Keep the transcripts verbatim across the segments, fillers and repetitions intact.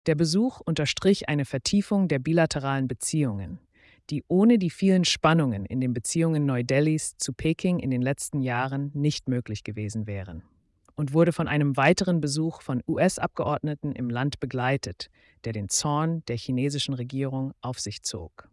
Der Besuch unterstrich eine Vertiefung der bilateralen Beziehungen, die ohne die vielen Spannungen in den Beziehungen Neu-Delhis zu Peking in den letzten Jahren nicht möglich gewesen wären, und wurde von einem weiteren Besuch von U S-Abgeordneten im Land begleitet, der den Zorn der chinesischen Regierung auf sich zog.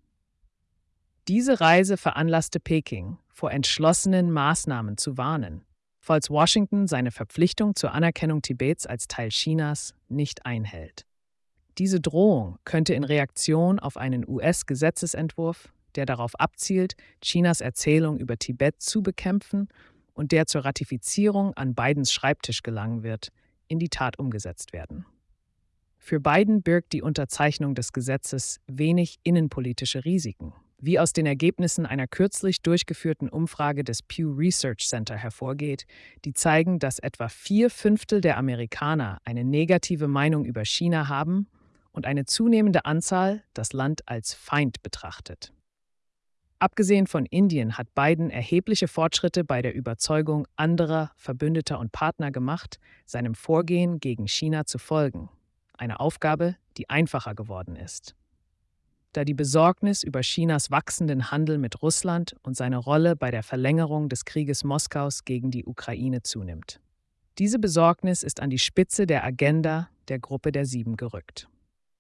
Diese Reise veranlasste Peking, vor entschlossenen Maßnahmen zu warnen, falls Washington seine Verpflichtung zur Anerkennung Tibets als Teil Chinas nicht einhält. Diese Drohung könnte in Reaktion auf einen U S-Gesetzesentwurf, der darauf abzielt, Chinas Erzählung über Tibet zu bekämpfen und der zur Ratifizierung an Bidens Schreibtisch gelangen wird, in die Tat umgesetzt werden. Für Biden birgt die Unterzeichnung des Gesetzes wenig innenpolitische Risiken, wie aus den Ergebnissen einer kürzlich durchgeführten Umfrage des Pew Research Center hervorgeht, die zeigen, dass etwa vier Fünftel der Amerikaner eine negative Meinung über China haben und eine zunehmende Anzahl das Land als Feind betrachtet. Abgesehen von Indien hat Biden erhebliche Fortschritte bei der Überzeugung anderer Verbündeter und Partner gemacht, seinem Vorgehen gegen China zu folgen. Eine Aufgabe, die einfacher geworden ist, da die Besorgnis über Chinas wachsenden Handel mit Russland und seine Rolle bei der Verlängerung des Krieges Moskaus gegen die Ukraine zunimmt. Diese Besorgnis ist an die Spitze der Agenda der Gruppe der Sieben gerückt.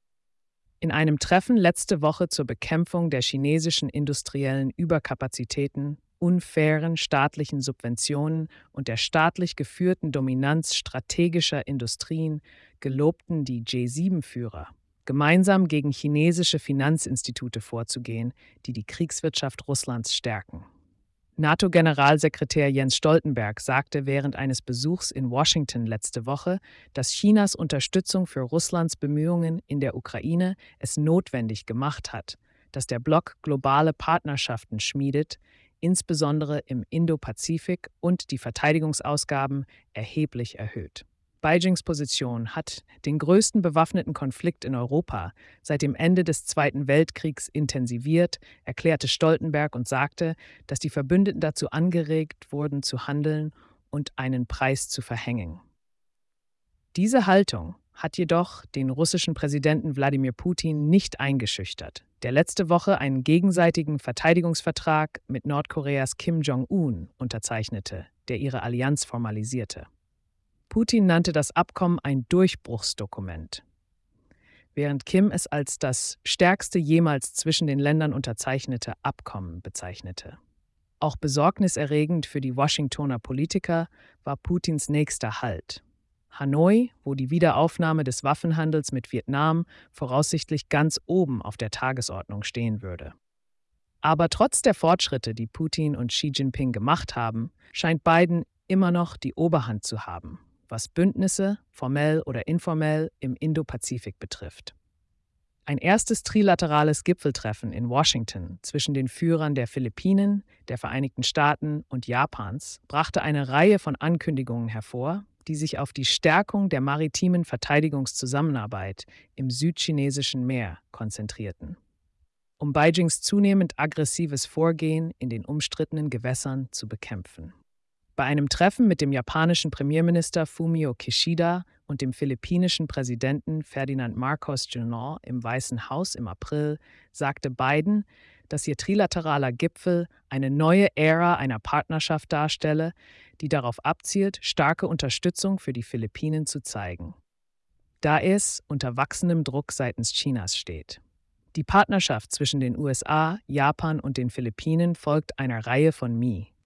In einem Treffen letzte Woche zur Bekämpfung der chinesischen industriellen Überkapazitäten, unfairen staatlichen Subventionen und der staatlich geführten Dominanz strategischer Industrien gelobten die G sieben Führer, gemeinsam gegen chinesische Finanzinstitute vorzugehen, die die Kriegswirtschaft Russlands stärken. NATO-Generalsekretär Jens Stoltenberg sagte während eines Besuchs in Washington letzte Woche, dass Chinas Unterstützung für Russlands Bemühungen in der Ukraine es notwendig gemacht hat, dass der Block globale Partnerschaften schmiedet, insbesondere im Indo-Pazifik, und die Verteidigungsausgaben erheblich erhöht. Beijings Position hat den größten bewaffneten Konflikt in Europa seit dem Ende des Zweiten Weltkriegs intensiviert, erklärte Stoltenberg und sagte, dass die Verbündeten dazu angeregt wurden, zu handeln und einen Preis zu verhängen. Diese Haltung hat jedoch den russischen Präsidenten Wladimir Putin nicht eingeschüchtert, der letzte Woche einen gegenseitigen Verteidigungsvertrag mit Nordkoreas Kim Jong-un unterzeichnete, der ihre Allianz formalisierte. Putin nannte das Abkommen ein Durchbruchsdokument, während Kim es als das stärkste jemals zwischen den Ländern unterzeichnete Abkommen bezeichnete. Auch besorgniserregend für die Washingtoner Politiker war Putins nächster Halt: Hanoi, wo die Wiederaufnahme des Waffenhandels mit Vietnam voraussichtlich ganz oben auf der Tagesordnung stehen würde. Aber trotz der Fortschritte, die Putin und Xi Jinping gemacht haben, scheint Biden immer noch die Oberhand zu haben, was Bündnisse, formell oder informell, im Indo-Pazifik betrifft. Ein erstes trilaterales Gipfeltreffen in Washington zwischen den Führern der Philippinen, der Vereinigten Staaten und Japans brachte eine Reihe von Ankündigungen hervor, die sich auf die Stärkung der maritimen Verteidigungszusammenarbeit im südchinesischen Meer konzentrierten, um Beijings zunehmend aggressives Vorgehen in den umstrittenen Gewässern zu bekämpfen. Bei einem Treffen mit dem japanischen Premierminister Fumio Kishida und dem philippinischen Präsidenten Ferdinand Marcos Junior im Weißen Haus im April sagte Biden, dass ihr trilateraler Gipfel eine neue Ära einer Partnerschaft darstelle, die darauf abzielt, starke Unterstützung für die Philippinen zu zeigen, da es unter wachsendem Druck seitens Chinas steht. Die Partnerschaft zwischen den U S A, Japan und den Philippinen folgt einer Reihe von M I